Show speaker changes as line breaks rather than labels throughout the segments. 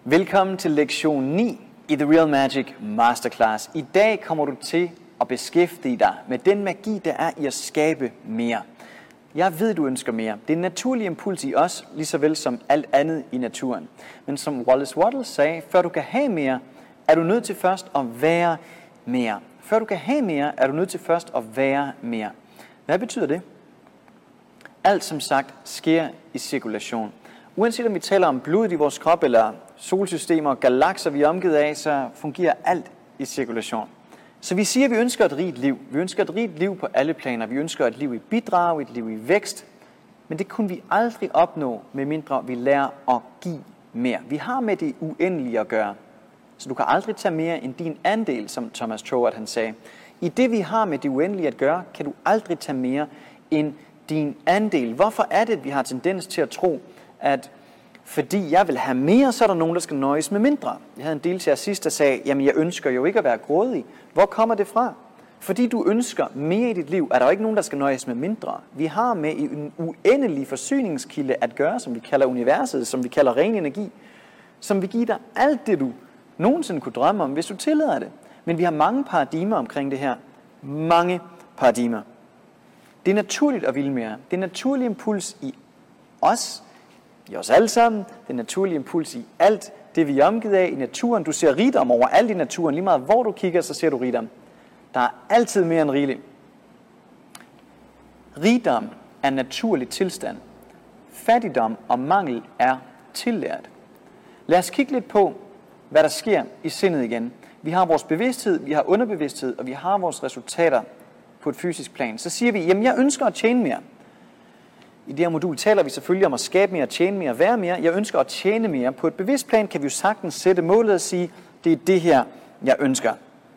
Velkommen til lektion 9 i The Real Magic Masterclass. I dag kommer du til at beskæftige dig med den magi, der er i at skabe mere. Jeg ved, du ønsker mere. Det er en naturlig impuls i os, lige så vel som alt andet i naturen. Men som Wallace Wattles sagde, før du kan have mere, er du nødt til først at være mere. Før du kan have mere, er du nødt til først at være mere. Hvad betyder det? Alt som sagt sker i cirkulation. Uanset om vi taler om blodet i vores krop, eller solsystemer og galakser, vi er omgivet af, så fungerer alt i cirkulation. Så vi siger, at vi ønsker et rigt liv. Vi ønsker et rigt liv på alle planer. Vi ønsker et liv i bidrag, et liv i vækst. Men det kunne vi aldrig opnå, medmindre vi lærer at give mere. Vi har med det uendelige at gøre. Så du kan aldrig tage mere end din andel, som Thomas Troward han sagde. I det vi har med det uendelige at gøre, kan du aldrig tage mere end din andel. Hvorfor er det, at vi har tendens til at tro, at fordi jeg vil have mere, så er der nogen, der skal nøjes med mindre? Jeg havde en deltager sidst, der sagde, jamen jeg ønsker jo ikke at være grådig. Hvor kommer det fra? Fordi du ønsker mere i dit liv, er der jo ikke nogen, der skal nøjes med mindre. Vi har med en uendelig forsyningskilde at gøre, som vi kalder universet, som vi kalder ren energi, som vil give dig alt det, du nogensinde kunne drømme om, hvis du tillader det. Men vi har mange paradigmer omkring det her. Mange paradigmer. Det er naturligt at ville mere. Det er en naturlig impuls i os, i os alle sammen. Det er en naturlig impuls i alt det, vi er omgivet af i naturen. Du ser rigdom over alt i naturen. Lige meget hvor du kigger, så ser du rigdom. Der er altid mere end rigeligt. Rigdom er en naturlig tilstand. Fattigdom og mangel er tillært. Lad os kigge lidt på, hvad der sker i sindet igen. Vi har vores bevidsthed, vi har underbevidsthed, og vi har vores resultater på et fysisk plan. Så siger vi, jamen jeg ønsker at tjene mere. I det her modul taler vi selvfølgelig om at skabe mere, tjene mere, være mere. Jeg ønsker at tjene mere. På et bevidst plan kan vi jo sagtens sætte målet og sige, det er det her, jeg ønsker.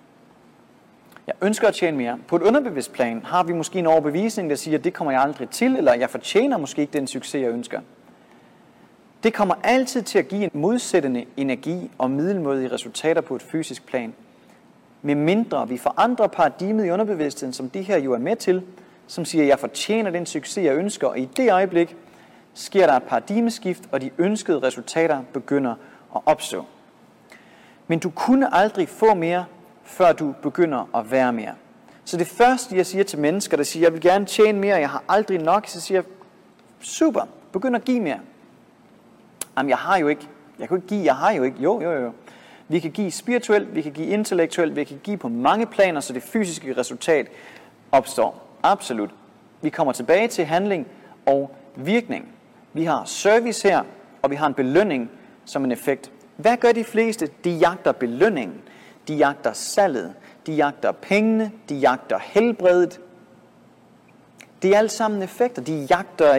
Jeg ønsker at tjene mere. På et underbevidst plan har vi måske en overbevisning, der siger, det kommer jeg aldrig til, eller jeg fortjener måske ikke den succes, jeg ønsker. Det kommer altid til at give en modsættende energi og middelmådige resultater på et fysisk plan. Med mindre vi forandrer paradigmet i underbevidstheden, som det her jo er med til, som siger, at jeg fortjener den succes, jeg ønsker, og i det øjeblik sker der et paradigmeskift, og de ønskede resultater begynder at opstå. Men du kunne aldrig få mere, før du begynder at være mere. Så det første, jeg siger til mennesker, der siger, jeg vil gerne tjene mere, jeg har aldrig nok, så siger jeg, super, begynd at give mere. Jamen, jeg kan jo ikke give, jeg har jo ikke. Jo. Vi kan give spirituelt, vi kan give intellektuelt, vi kan give på mange planer, så det fysiske resultat opstår. Absolut. Vi kommer tilbage til handling og virkning. Vi har service her, og vi har en belønning som en effekt. Hvad gør de fleste? De jagter belønningen. De jagter salget. De jagter pengene. De jagter helbredet. Det er alle sammen effekter. De jagter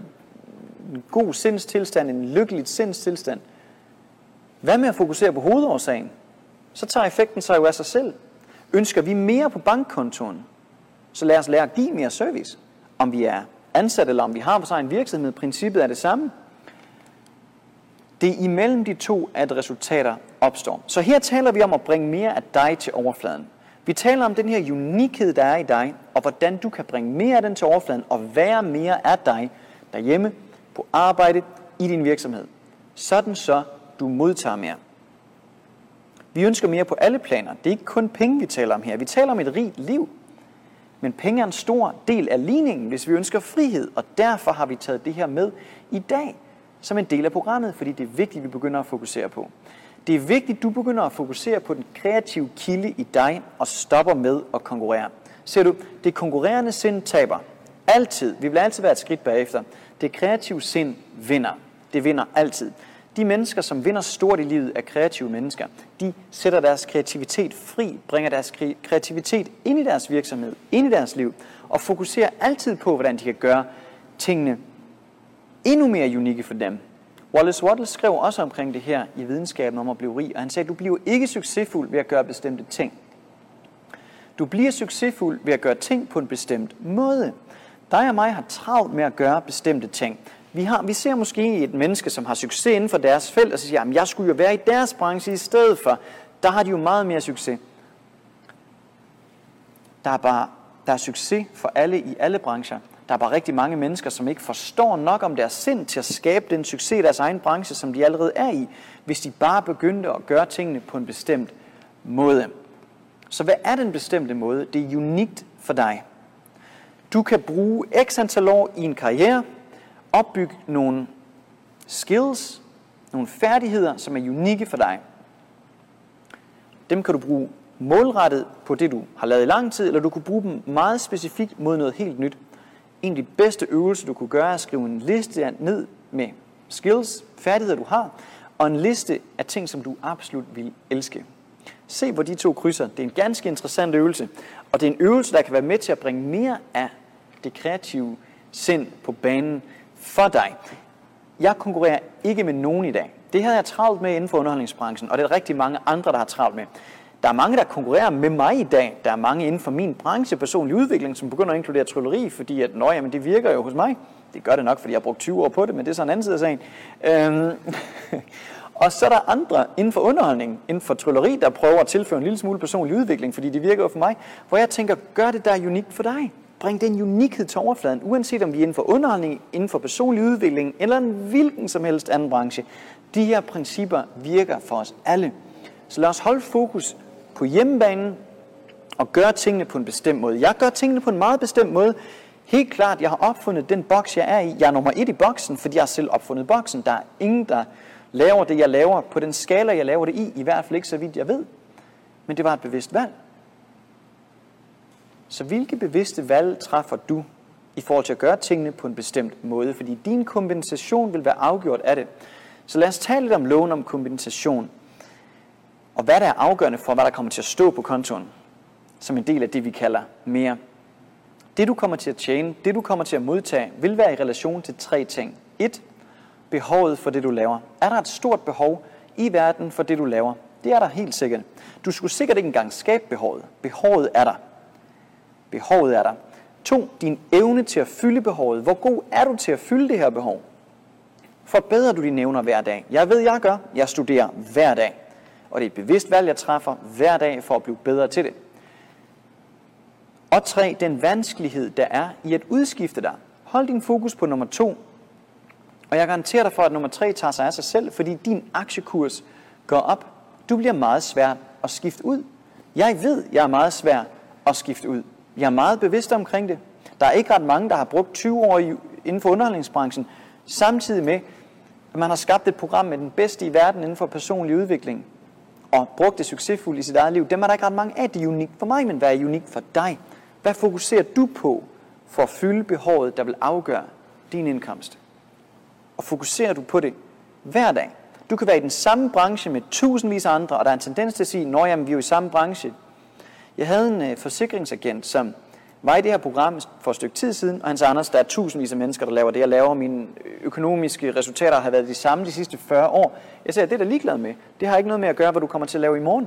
en god sindstilstand, en lykkelig sindstilstand. Hvad med at fokusere på hovedårsagen? Så tager effekten sig jo af sig selv. Ønsker vi mere på bankkontoen, så lad os lære at give mere service. Om vi er ansat, eller om vi har vores egen virksomhed, princippet er det samme. Det er imellem de to, at resultater opstår. Så her taler vi om at bringe mere af dig til overfladen. Vi taler om den her unikhed, der er i dig, og hvordan du kan bringe mere af den til overfladen, og være mere af dig derhjemme, på arbejde, i din virksomhed. Sådan så du modtager mere. Vi ønsker mere på alle planer. Det er ikke kun penge, vi taler om her. Vi taler om et rigt liv. Men penge er en stor del af ligningen, hvis vi ønsker frihed. Og derfor har vi taget det her med i dag som en del af programmet, fordi det er vigtigt, at vi begynder at fokusere på. Det er vigtigt, at du begynder at fokusere på den kreative kilde i dig og stopper med at konkurrere. Ser du, det konkurrerende sind taber. Altid. Vi vil altid være et skridt bagefter. Det kreative sind vinder. Det vinder altid. De mennesker, som vinder stort i livet, er kreative mennesker. De sætter deres kreativitet fri, bringer deres kreativitet ind i deres virksomhed, ind i deres liv, og fokuserer altid på, hvordan de kan gøre tingene endnu mere unikke for dem. Wallace Wattles skrev også omkring det her i videnskaben om at blive rig, og han sagde, at du bliver ikke succesfuld ved at gøre bestemte ting. Du bliver succesfuld ved at gøre ting på en bestemt måde. Dig og mig har travlt med at gøre bestemte ting. Vi ser måske et menneske, som har succes inden for deres felt, og så siger, at jeg skulle jo være i deres branche i stedet for. Der har de jo meget mere succes. Der er succes for alle i alle brancher. Der er bare rigtig mange mennesker, som ikke forstår nok om deres sind til at skabe den succes i deres egen branche, som de allerede er i, hvis de bare begyndte at gøre tingene på en bestemt måde. Så hvad er den bestemte måde? Det er unikt for dig. Du kan bruge x antal år i en karriere, opbygge nogle skills, nogle færdigheder, som er unikke for dig. Dem kan du bruge målrettet på det, du har lavet i lang tid, eller du kan bruge dem meget specifikt mod noget helt nyt. En af de bedste øvelser, du kunne gøre, er at skrive en liste ned med skills, færdigheder, du har, og en liste af ting, som du absolut vil elske. Se, hvor de to krydser. Det er en ganske interessant øvelse, og det er en øvelse, der kan være med til at bringe mere af det kreative sind på banen for dig. Jeg konkurrerer ikke med nogen i dag. Det havde jeg travlt med inden for underholdningsbranchen, og det er rigtig mange andre, der har travlt med. Der er mange, der konkurrerer med mig i dag. Der er mange inden for min branche, personlig udvikling, som begynder at inkludere trylleri, fordi at, jamen, det virker jo hos mig. Det gør det nok, fordi jeg har brugt 20 år på det, men det er så en anden side af sagen. Og så er der andre inden for underholdning, inden for trylleri, der prøver at tilføre en lille smule personlig udvikling, fordi det virker jo for mig, hvor jeg tænker, gør det der er unikt for dig. Bring den unikhed til overfladen, uanset om vi er inden for underholdning, inden for personlig udvikling, eller en hvilken som helst anden branche. De her principper virker for os alle. Så lad os holde fokus på hjemmebanen og gøre tingene på en bestemt måde. Jeg gør tingene på en meget bestemt måde. Helt klart, jeg har opfundet den boks, jeg er i. Jeg er nummer 1 i boksen, fordi jeg har selv opfundet boksen. Der er ingen, der laver det, jeg laver på den skala, jeg laver det i hvert fald ikke så vidt jeg ved. Men det var et bevidst valg. Så hvilke bevidste valg træffer du i forhold til at gøre tingene på en bestemt måde? Fordi din kompensation vil være afgjort af det. Så lad os tale lidt om loven om kompensation. Og hvad der er afgørende for, hvad der kommer til at stå på kontoen, som en del af det, vi kalder mere. Det, du kommer til at tjene, det, du kommer til at modtage, vil være i relation til 3 ting. 1. Behovet for det, du laver. Er der et stort behov i verden for det, du laver? Det er der helt sikkert. Du skulle sikkert ikke engang skabe behovet. Behovet er der. Behovet er der. 2. Din evne til at fylde behovet. Hvor god er du til at fylde det her behov? Forbedrer du dine evner hver dag? Jeg ved, jeg gør. Jeg studerer hver dag. Og det er et bevidst valg, jeg træffer hver dag for at blive bedre til det. Og 3. Den vanskelighed, der er i at udskifte dig. Hold din fokus på nummer 2. Og jeg garanterer dig for, at nummer 3 tager sig af sig selv, fordi din aktiekurs går op. Du bliver meget svær at skifte ud. Jeg ved, jeg er meget svær at skifte ud. Jeg er meget bevidst omkring det. Der er ikke ret mange, der har brugt 20 år inden for underholdningsbranchen, samtidig med, at man har skabt et program med den bedste i verden inden for personlig udvikling, og brugt det succesfuldt i sit eget liv. Dem er der ikke ret mange af. Det er unikt for mig, men hvad er unikt for dig? Hvad fokuserer du på for at fylde behovet, der vil afgøre din indkomst? Og fokuserer du på det hver dag? Du kan være i den samme branche med tusindvis af andre, og der er en tendens til at sige, jamen, vi er jo i samme branche. Jeg havde en forsikringsagent, som var i det her program for et stykke tid siden, og han sagde, Anders, der er tusindvis af mennesker, der laver det, jeg laver. Mine økonomiske resultater har været de samme de sidste 40 år. Jeg sagde, det er der ligeglad med. Det har ikke noget med at gøre, hvad du kommer til at lave i morgen.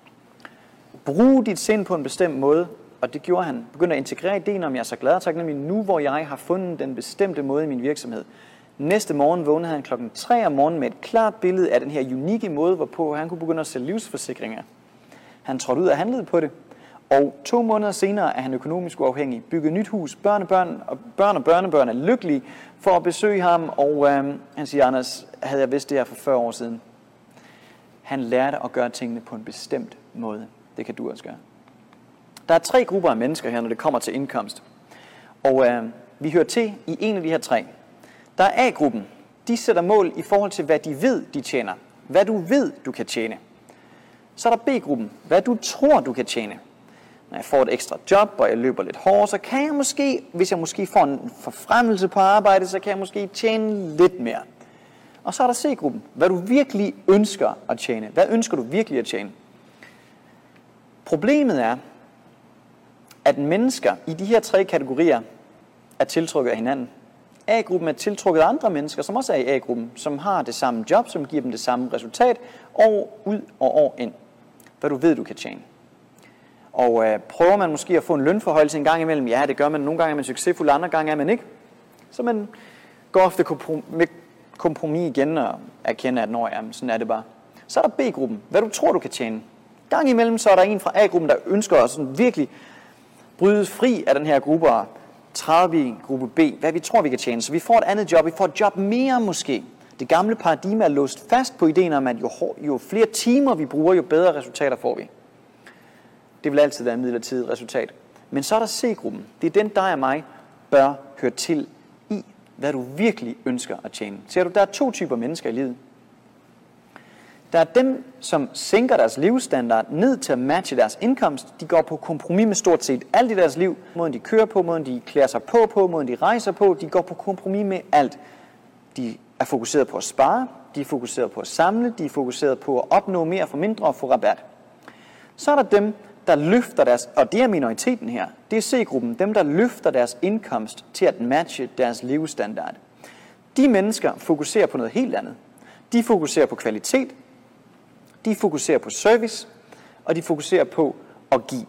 Brug dit sind på en bestemt måde, og det gjorde han. Begyndte at integrere ideen om, jeg er så glad og taknemmelig nu, hvor jeg har fundet den bestemte måde i min virksomhed. Næste morgen vågnede han klokken 3 om morgenen med et klart billede af den her unikke måde, hvorpå han kunne begynde at sælge livsforsikringer. Han trådte ud og handlede på det. Og 2 måneder senere er han økonomisk uafhængig, bygget nyt hus, børn og børnebørn er lykkelige for at besøge ham, og han siger, Anders, havde jeg vidst det her for 40 år siden. Han lærte at gøre tingene på en bestemt måde. Det kan du også gøre. Der er 3 grupper af mennesker her, når det kommer til indkomst. Og vi hører til i en af de her 3. Der er A-gruppen. De sætter mål i forhold til, hvad de ved, de tjener. Hvad du ved, du kan tjene. Så er der B-gruppen. Hvad du tror, du kan tjene. Når jeg får et ekstra job, og jeg løber lidt hårdere, så kan jeg måske, hvis jeg måske får en forfremmelse på arbejde, så kan jeg måske tjene lidt mere. Og så er der C-gruppen. Hvad du virkelig ønsker at tjene. Hvad ønsker du virkelig at tjene? Problemet er, at mennesker i de her 3 kategorier er tiltrukket af hinanden. A-gruppen er tiltrukket af andre mennesker, som også er i A-gruppen, som har det samme job, som giver dem det samme resultat, år ud og år ind. Hvad du ved, du kan tjene. Og prøver man måske at få en lønforhøjelse en gang imellem, ja, det gør man. Nogle gange er man succesfuld, andre gange er man ikke. Så man går ofte med kompromis igen og erkender, at jamen, sådan er det bare. Så er der B-gruppen. Hvad du tror, du kan tjene. Gang imellem, så er der en fra A-gruppen, der ønsker at sådan virkelig bryde fri af den her gruppe og 30 i gruppe B, hvad vi tror, vi kan tjene. Så vi får et andet job, vi får et job mere måske. Det gamle paradigme er låst fast på ideen om, at jo flere timer vi bruger, jo bedre resultater får vi. Det vil altid være et midlertidigt resultat. Men så er der C-gruppen. Det er den, dig og mig bør høre til i, hvad du virkelig ønsker at tjene. Ser du, der er 2 typer mennesker i livet. Der er dem, som sænker deres levestandard ned til at matche deres indkomst. De går på kompromis med stort set alt i deres liv. Måden de kører på, måden de klæder sig på, måden de rejser på. De går på kompromis med alt. De er fokuseret på at spare, de er fokuseret på at samle, de er fokuseret på at opnå mere for mindre og få rabat. Så er der dem, der løfter deres, og det er minoriteten her, det er C-gruppen, dem der løfter deres indkomst til at matche deres levestandard. De mennesker fokuserer på noget helt andet. De fokuserer på kvalitet, de fokuserer på service, og de fokuserer på at give.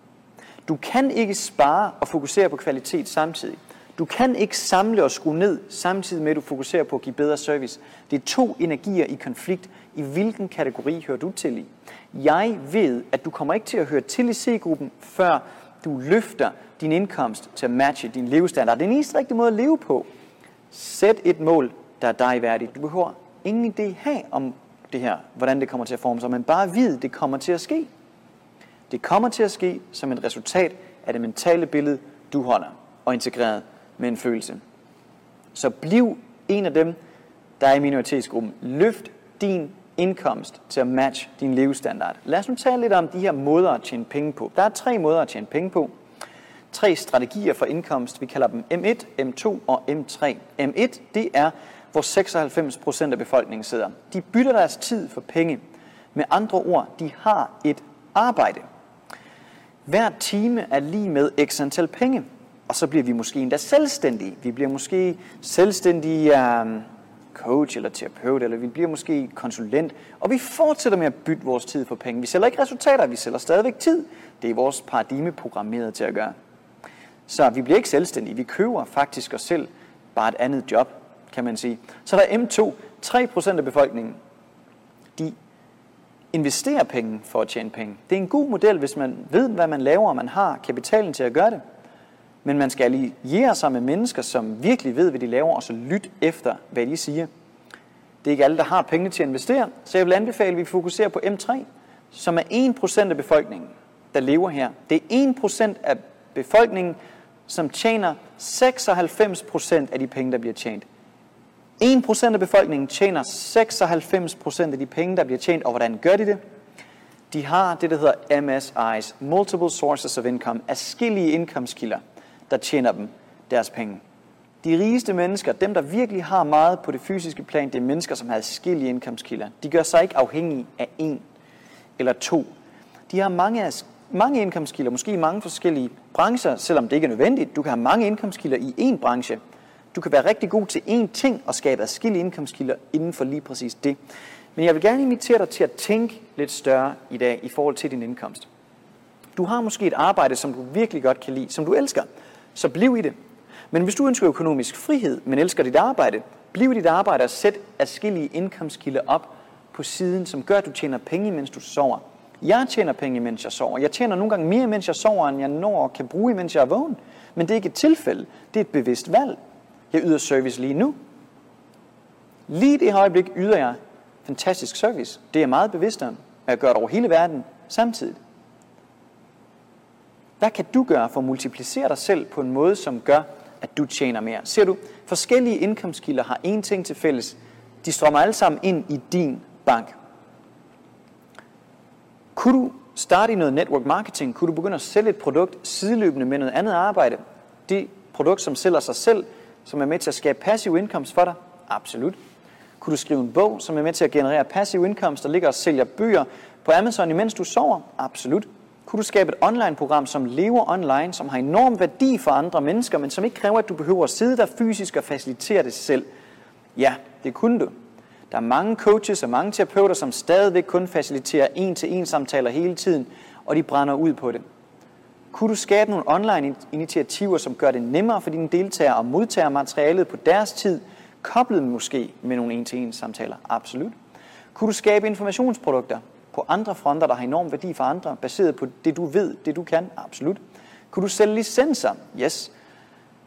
Du kan ikke spare og fokusere på kvalitet samtidig. Du kan ikke samle og skrue ned, samtidig med at du fokuserer på at give bedre service. Det er 2 energier i konflikt. I hvilken kategori hører du til i? Jeg ved, at du kommer ikke til at høre til i C-gruppen, før du løfter din indkomst til at matche din levestandard. Det er den eneste rigtige måde at leve på. Sæt et mål, der er dig værdigt. Du behøver ingen idé have om det her, hvordan det kommer til at forme sig, men bare vid, det kommer til at ske. Det kommer til at ske som et resultat af det mentale billede, du holder og integreret med en følelse. Så bliv en af dem, der er i minoritetsgruppen. Løft din indkomst til at matche din levestandard. Lad os nu tale lidt om de her måder at tjene penge på. Der er 3 måder at tjene penge på. 3 strategier for indkomst. Vi kalder dem M1, M2 og M3. M1, det er, hvor 96% af befolkningen sidder. De bytter deres tid for penge. Med andre ord, de har et arbejde. Hver time er lige med x antal penge. Og så bliver vi måske endda selvstændige. Vi bliver måske selvstændige coach eller terapeut, eller vi bliver måske konsulent. Og vi fortsætter med at bytte vores tid for penge. Vi sælger ikke resultater, vi sælger stadigvæk tid. Det er vores paradigme programmeret til at gøre. Så vi bliver ikke selvstændige. Vi køber faktisk os selv bare et andet job, kan man sige. Så der er M2. 3% af befolkningen, de investerer penge for at tjene penge. Det er en god model, hvis man ved, hvad man laver, og man har kapitalen til at gøre det. Men man skal alliere sig med mennesker, som virkelig ved, hvad de laver, og så lyt efter, hvad de siger. Det er ikke alle, der har penge til at investere, så jeg vil anbefale, at vi fokuserer på M3, som er 1% af befolkningen, der lever her. Det er 1% af befolkningen, som tjener 96% af de penge, der bliver tjent. 1% af befolkningen tjener 96% af de penge, der bliver tjent, og hvordan gør de det? De har det, der hedder MSI's, Multiple Sources of Income, adskillige indkomstkilder, der tjener dem deres penge. De rigeste mennesker, dem der virkelig har meget på det fysiske plan, det er mennesker, som har adskillige indkomstkilder. De gør sig ikke afhængige af 1 eller 2. De har mange indkomstkilder, måske i mange forskellige brancher, selvom det ikke er nødvendigt. Du kan have mange indkomstkilder i én branche. Du kan være rigtig god til én ting og skabe adskillige indkomstkilder inden for lige præcis det. Men jeg vil gerne invitere dig til at tænke lidt større i dag i forhold til din indkomst. Du har måske et arbejde, som du virkelig godt kan lide, som du elsker, så bliv i det. Men hvis du ønsker økonomisk frihed, men elsker dit arbejde, bliv i dit arbejde og sæt adskillige indkomstkilder op på siden, som gør, at du tjener penge, mens du sover. Jeg tjener penge, mens jeg sover. Jeg tjener nogle gange mere, mens jeg sover, end jeg når kan bruge, mens jeg er vågen. Men det er ikke et tilfælde. Det er et bevidst valg. Jeg yder service lige nu. Lige i det øjeblik yder jeg fantastisk service. Det er jeg meget bevidst om. Jeg gør det over hele verden samtidig. Hvad kan du gøre for at multiplicere dig selv på en måde, som gør, at du tjener mere? Ser du, forskellige indkomstkilder har én ting til fælles. De strømmer alle sammen ind i din bank. Kunne du starte i noget network marketing? Kunne du begynde at sælge et produkt sideløbende med noget andet arbejde? Det produkt, som sælger sig selv, som er med til at skabe passiv indkomst for dig? Absolut. Kunne du skrive en bog, som er med til at generere passiv indkomst, der ligger og sælger bøger på Amazon, imens du sover? Absolut. Kunne du skabe et online-program, som lever online, som har enorm værdi for andre mennesker, men som ikke kræver, at du behøver at sidde der fysisk og facilitere det selv? Ja, det kunne du. Der er mange coaches og mange terapeuter, som stadigvæk kun faciliterer 1-til-1 samtaler hele tiden, og de brænder ud på det. Kunne du skabe nogle online-initiativer, som gør det nemmere for dine deltagere at modtage materialet på deres tid, koblet måske med nogle 1-til-1 samtaler? Absolut. Kunne du skabe informationsprodukter på andre fronter, der har enorm værdi for andre, baseret på det du ved, det du kan? Absolut. Kunne du sælge licenser? Yes.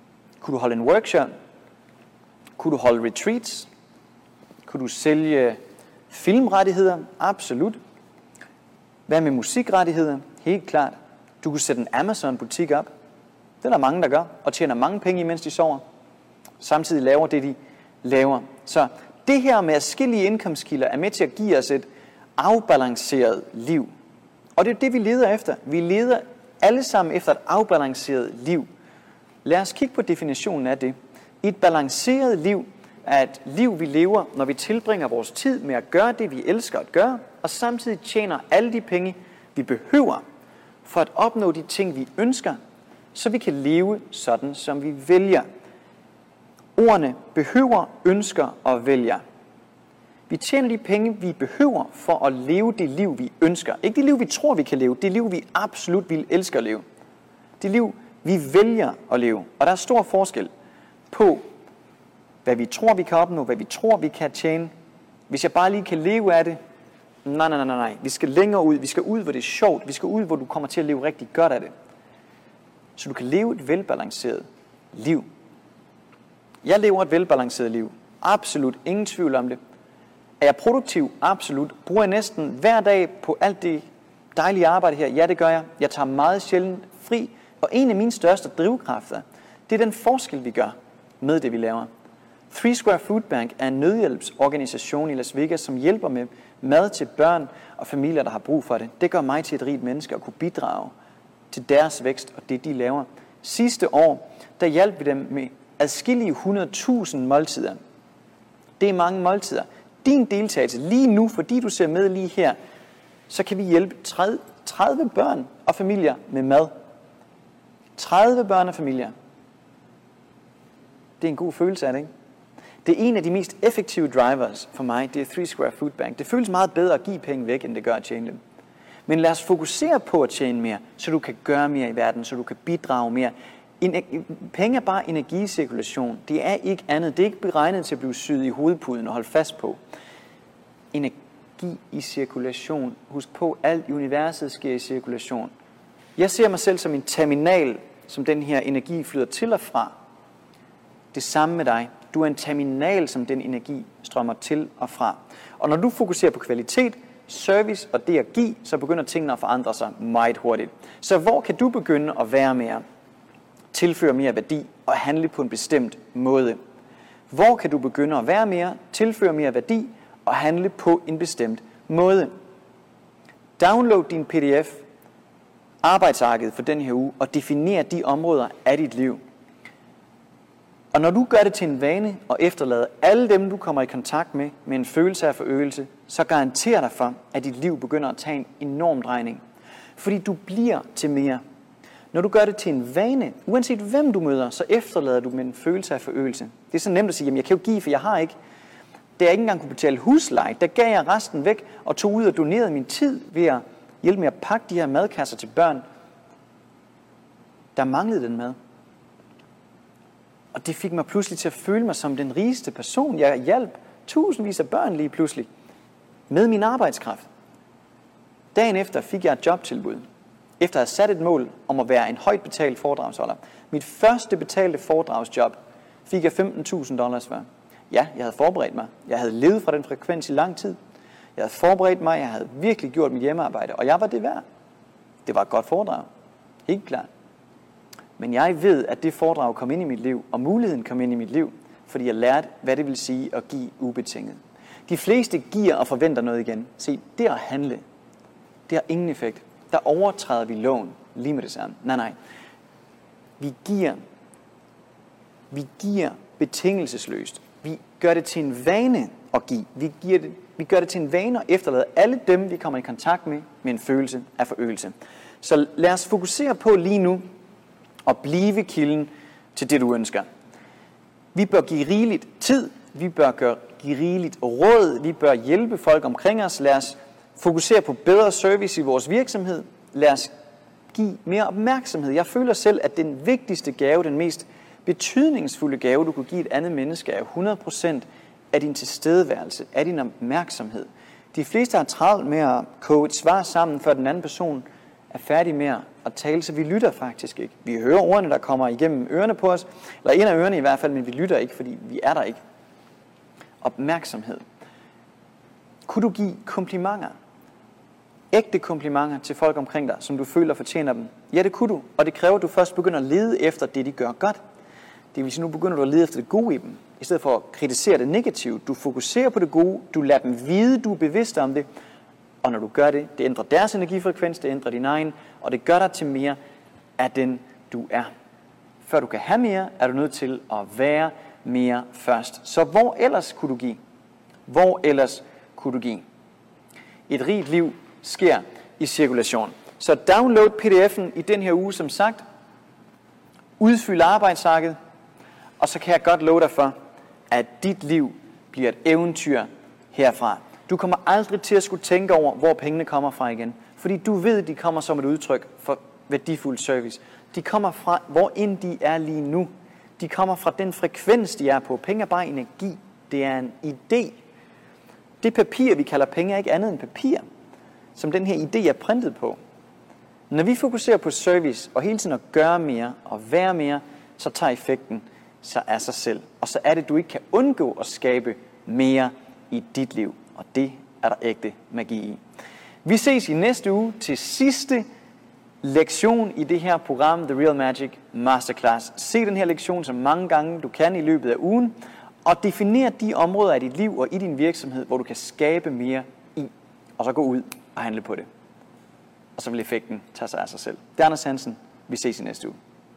Kunne du holde en workshop? Kunne du holde retreats? Kunne du sælge filmrettigheder? Absolut. Hvad med musikrettigheder? Helt klart. Du kunne sætte en Amazon-butik op. Det er der mange, der gør, og tjener mange penge, imens de sover. Samtidig laver det, de laver. Så det her med forskellige indkomstkilder er med til at give os et afbalanceret liv. Og det er det, vi leder efter. Vi leder alle sammen efter et afbalanceret liv. Lad os kigge på definitionen af det. Et balanceret liv er et liv, vi lever, når vi tilbringer vores tid med at gøre det, vi elsker at gøre, og samtidig tjener alle de penge, vi behøver for at opnå de ting, vi ønsker, så vi kan leve sådan, som vi vælger. Ordene behøver, ønsker og vælger. Vi tjener de penge, vi behøver for at leve det liv, vi ønsker. Ikke det liv, vi tror, vi kan leve. Det liv, vi absolut vil elske at leve. Det liv, vi vælger at leve. Og der er stor forskel på, hvad vi tror, vi kan opnå, hvad vi tror, vi kan tjene. Hvis jeg bare lige kan leve af det, nej. Vi skal længere ud. Vi skal ud, hvor det er sjovt. Vi skal ud, hvor du kommer til at leve rigtig godt af det. Så du kan leve et velbalanceret liv. Jeg lever et velbalanceret liv. Absolut. Ingen tvivl om det. Er jeg produktiv? Absolut. Bruger jeg næsten hver dag på alt det dejlige arbejde her? Ja, det gør jeg. Jeg tager meget sjældent fri. Og en af mine største drivkræfter, det er den forskel, vi gør med det, vi laver. Three Square Food Bank er en nødhjælpsorganisation i Las Vegas, som hjælper med mad til børn og familier, der har brug for det. Det gør mig til et rigt menneske at kunne bidrage til deres vækst og det, de laver. Sidste år, der hjalp vi dem med adskillige 100.000 måltider. Det er mange måltider. Din deltagelse lige nu, fordi du ser med lige her, så kan vi hjælpe 30 børn og familier med mad. 30 børn og familier. Det er en god følelse af det, ikke? Det er en af de mest effektive drivers for mig, det er Three Square Food Bank. Det føles meget bedre at give penge væk, end det gør at tjene dem. Men lad os fokusere på at tjene mere, så du kan gøre mere i verden, så du kan bidrage mere. Penge er bare energicirkulation. Det er ikke andet. Det er ikke beregnet til at blive syet i hovedpuden og holde fast på. Energi i cirkulation. Husk på, alt i universet sker i cirkulation. Jeg ser mig selv som en terminal, som den her energi flyder til og fra. Det samme med dig. Du er en terminal, som den energi strømmer til og fra. Og når du fokuserer på kvalitet, service og det at give, så begynder tingene at forandre sig meget hurtigt. Så hvor kan du begynde at være mere, tilføre mere værdi og handle på en bestemt måde? Hvor kan du begynde at være mere, tilføre mere værdi og handle på en bestemt måde? Download din PDF, arbejdsarket for den her uge, og definer de områder af dit liv. Og når du gør det til en vane og efterlader alle dem, du kommer i kontakt med en følelse af forøgelse, så garanterer dig for, at dit liv begynder at tage en enorm drejning. Fordi du bliver til mere. Når du gør det til en vane, uanset hvem du møder, så efterlader du med en følelse af forøgelse. Det er så nemt at sige, jamen jeg kan jo give, for jeg har ikke. Da jeg ikke engang kunne betale husleje, der gav jeg resten væk og tog ud og donerede min tid ved at hjælpe med at pakke de her madkasser til børn. Der manglede den mad. Og det fik mig pludselig til at føle mig som den rigeste person. Jeg hjalp tusindvis af børn lige pludselig med min arbejdskraft. Dagen efter fik jeg et jobtilbud. Efter at have sat et mål om at være en højt betalt foredragsholder. Mit første betalte foredragsjob fik jeg $15.000 for. Ja, jeg havde forberedt mig. Jeg havde levet fra den frekvens i lang tid. Jeg havde forberedt mig. Jeg havde virkelig gjort mit hjemmearbejde. Og jeg var det værd. Det var et godt foredrag. Helt klart. Men jeg ved, at det foredrag kom ind i mit liv, og muligheden kom ind i mit liv, fordi jeg lærte, hvad det vil sige at give ubetinget. De fleste giver og forventer noget igen. Se, det at handle, det har ingen effekt. Der overtræder vi loven lige med det samme. Nej. Vi giver betingelsesløst. Vi gør det til en vane at give. Vi gør det til en vane at efterlade alle dem, vi kommer i kontakt med en følelse af forøgelse. Så lad os fokusere på lige nu, og blive kilden til det, du ønsker. Vi bør give rigeligt tid, vi bør give rigeligt råd, vi bør hjælpe folk omkring os, lad os fokusere på bedre service i vores virksomhed, lad os give mere opmærksomhed. Jeg føler selv, at den vigtigste gave, den mest betydningsfulde gave, du kunne give et andet menneske, er 100% af din tilstedeværelse, af din opmærksomhed. De fleste har travlt med at koge et svar sammen, før den anden person er færdige med at tale, så vi lytter faktisk ikke. Vi hører ordene, der kommer igennem ørerne på os, eller ind af ørerne i hvert fald, men vi lytter ikke, fordi vi er der ikke. Opmærksomhed. Kunne du give komplimenter? Ægte komplimenter til folk omkring dig, som du føler fortjener dem? Ja, det kunne du, og det kræver, at du først begynder at lede efter det, de gør godt. Det vil sige, nu begynder du at lede efter det gode i dem, i stedet for at kritisere det negative. Du fokuserer på det gode, du lader dem vide, du er bevidst om det, og når du gør det, det ændrer deres energifrekvens, det ændrer din egen, og det gør dig til mere af den, du er. Før du kan have mere, er du nødt til at være mere først. Så hvor ellers kunne du give? Hvor ellers kunne du give? Et rigt liv sker i cirkulation. Så download pdf'en i den her uge, som sagt. Udfyld arbejdsarket. Og så kan jeg godt love dig for, at dit liv bliver et eventyr herfra. Du kommer aldrig til at skulle tænke over, hvor pengene kommer fra igen. Fordi du ved, at de kommer som et udtryk for værdifuld service. De kommer fra, hvor end de er lige nu. De kommer fra den frekvens, de er på. Penge er bare energi. Det er en idé. Det papir, vi kalder penge, er ikke andet end papir, som den her idé er printet på. Når vi fokuserer på service, og hele tiden at gøre mere og være mere, så tager effekten sig af sig selv. Og så er det, du ikke kan undgå at skabe mere i dit liv. Og det er der ægte magi i. Vi ses i næste uge til sidste lektion i det her program, The Real Magic Masterclass. Se den her lektion så mange gange du kan i løbet af ugen, og definer de områder af dit liv og i din virksomhed, hvor du kan skabe mere i, og så gå ud og handle på det. Og så vil effekten tage sig af sig selv. Det er Anders Hansen. Vi ses i næste uge.